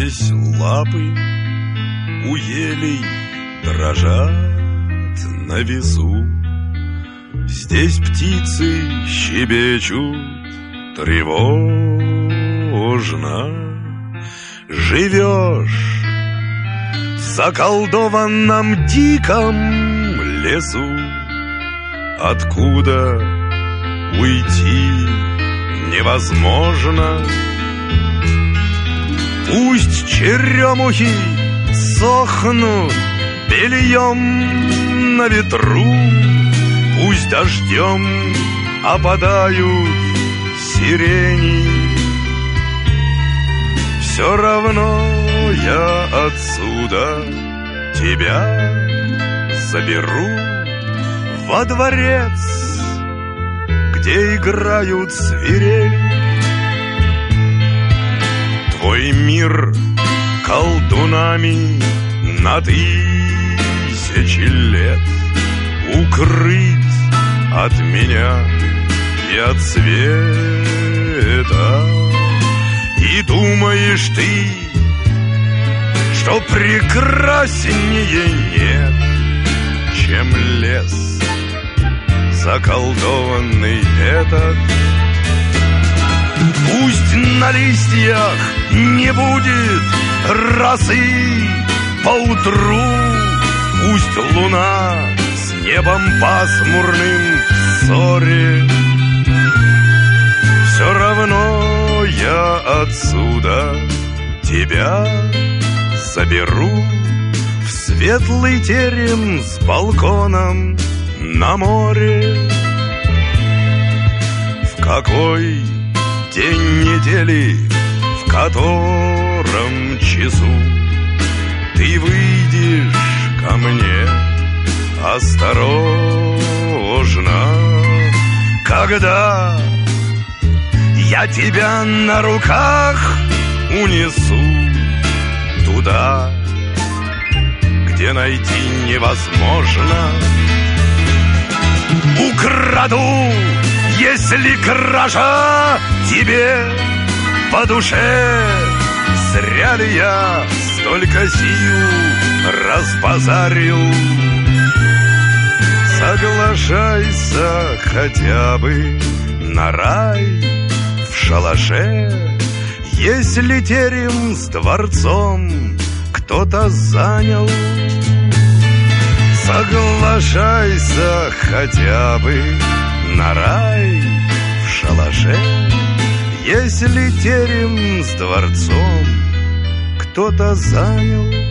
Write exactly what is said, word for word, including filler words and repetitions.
Здесь лапы у елей дрожат на весу. Здесь птицы щебечут тревожно. Живешь в заколдованном диком лесу, откуда уйти невозможно. Пусть черемухи сохнут бельем на ветру, пусть дождем опадают сирени, все равно я отсюда тебя заберу во дворец, где играют свирель. Твой мир колдунами на тысячи лет укрыть от меня и от света. И думаешь ты, что прекраснее нет, чем лес заколдованный этот. Пусть на листьях не будет росы поутру, пусть луна с небом пасмурным в ссоре, все равно я отсюда тебя заберу в светлый терем с балконом на море. В какой день недели, в котором часу ты выйдешь ко мне осторожно, когда я тебя на руках унесу туда, где найти невозможно. Украду, если кража тебе по душе. Зря ли я столько сил разбазарил? Соглашайся хотя бы на рай в шалаше, если терем с дворцом кто-то занял. Соглашайся хотя бы на рай в шалаше, если терем с дворцом кто-то занял.